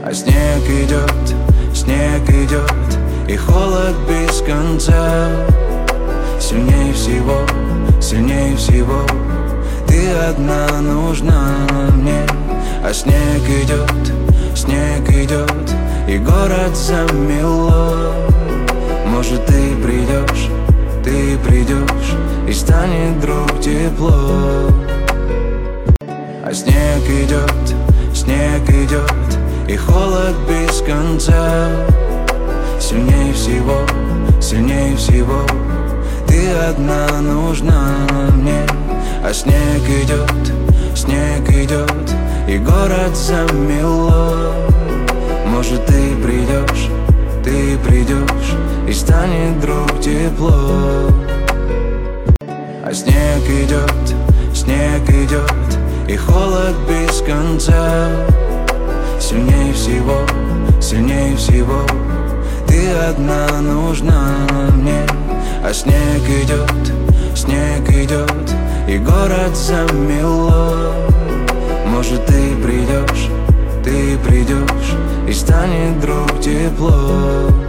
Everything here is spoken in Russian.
А снег идет, и холод без конца. Сильнее всего ты одна нужна мне. А снег идет, и город замело. Может, ты придешь, и станет вдруг тепло. А снег идет, и холод без конца. Сильнее всего ты одна нужна мне. А снег идет, и город замело. Может, ты придешь, и станет вдруг тепло. А снег идет, и холод без конца. Сильнее всего ты одна нужна мне. А снег идет, и город замело. Может, ты придешь, и станет вдруг тепло.